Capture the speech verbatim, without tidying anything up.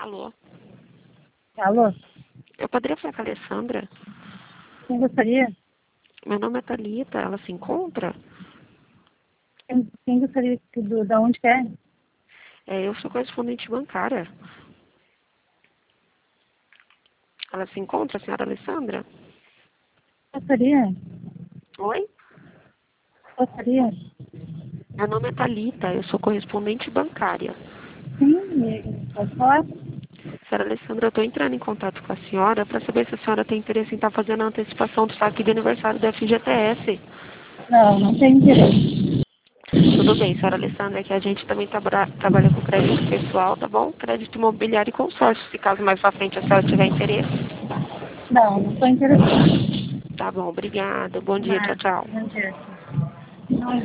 Alô? Alô? Eu poderia falar com a Alessandra? Quem gostaria? Meu nome é Thalita, ela se encontra? Quem, quem gostaria que, do, da onde que é? É, eu sou correspondente bancária. Ela se encontra, a senhora Alessandra? Gostaria? Oi? Gostaria? Meu nome é Thalita, eu sou correspondente bancária. Sim, e- pode falar? Senhora Alessandra, eu estou entrando em contato com a senhora para saber se a senhora tem interesse em estar fazendo a antecipação do saque de aniversário da F G T S. Não, não tenho interesse. Tudo bem, senhora Alessandra, é que a gente também trabra- trabalha com crédito pessoal, tá bom? Crédito imobiliário e consórcio, se caso mais pra frente a senhora tiver interesse. Não, não estou interessada. Tá bom, obrigada. Bom dia, tchau, Nada, tchau. não interessa. Não